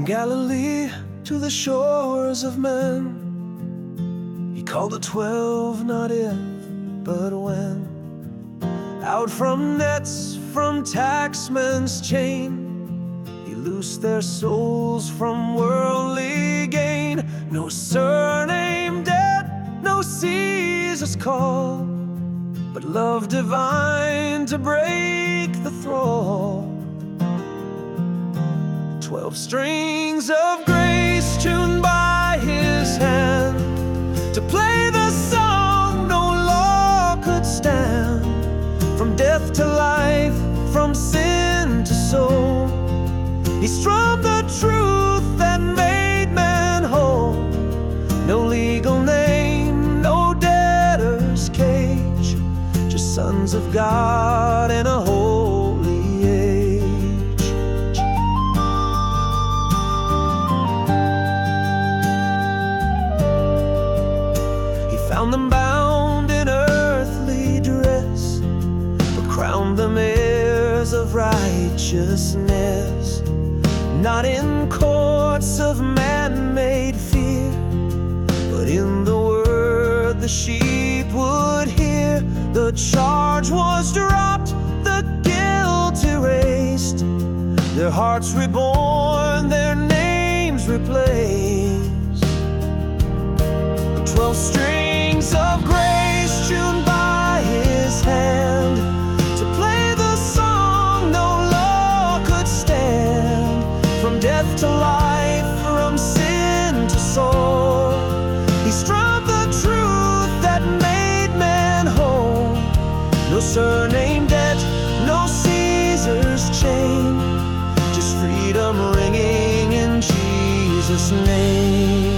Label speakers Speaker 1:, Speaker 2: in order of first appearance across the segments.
Speaker 1: Galilee to the shores of men, he called the 12, not if, but when. Out from nets, from taxman's chain, he loosed their souls from worldly gain. No surname debt, no Caesar's call, but love divine to break the thrall. 12 strings of grace tuned by his hand, to play the song no law could stand. From death to life, from sin to soul, he strummed the truth that made man whole. No legal name, no debtor's cage, just sons of God in a holy age. He found them bound in earthly dress, but crowned them heirs of righteousness. Not in courts of man-made fear, but in the word the sheep would hear. The charge was dropped, the guilt erased, their hearts reborn, their names replaced. 12 strings of grace tuned by his hand, to play the song no law could stand. From death to life, from sin to soul, he strummed the truth that made man whole. No surname debt, no Caesar's chain, just freedom ringing in Jesus' name.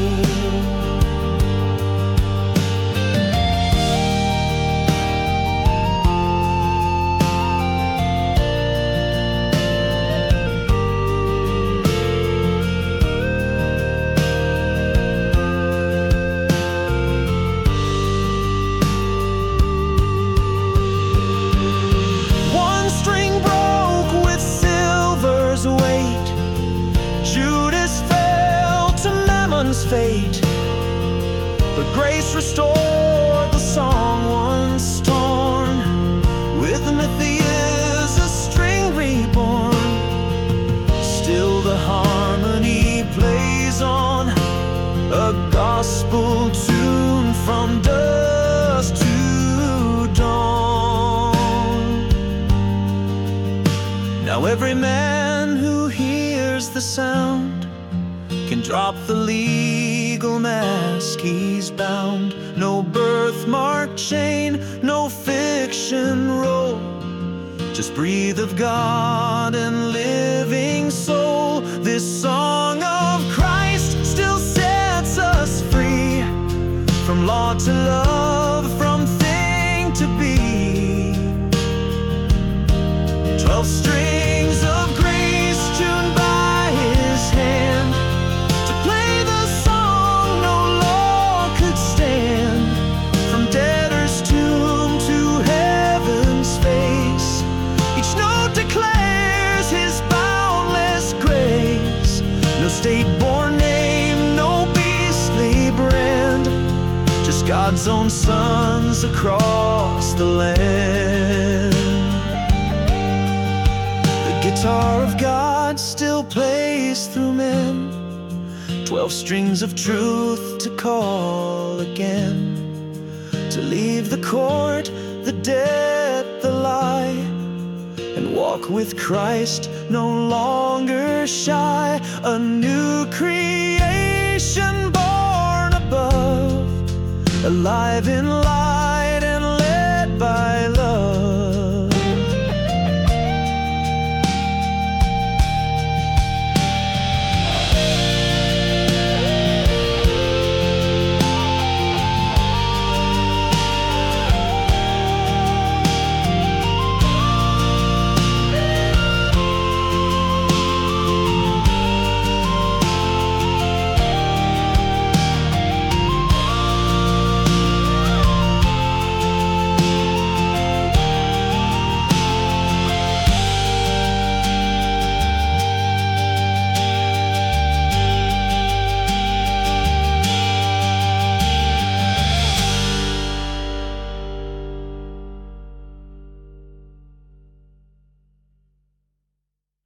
Speaker 1: Fate, but grace restored the song once torn. With Matthias a string reborn, still the harmony plays on, a gospel tune from dusk to dawn. Now every man who hears the sound can drop the legal mask he's bound. No birthmark chain, no fiction roll, just breathe of God and living soul. This song of Christ still sets us free, from law to love, from thing to be. 12 strings of grace tuned by his hand, state-born name, no beastly brand, just God's own sons across the land. The guitar of God still plays through men, 12 strings of truth to call again, to leave the court, the debt, the lie, and walk with Christ, no longer shy. A new creation born above, alive in life.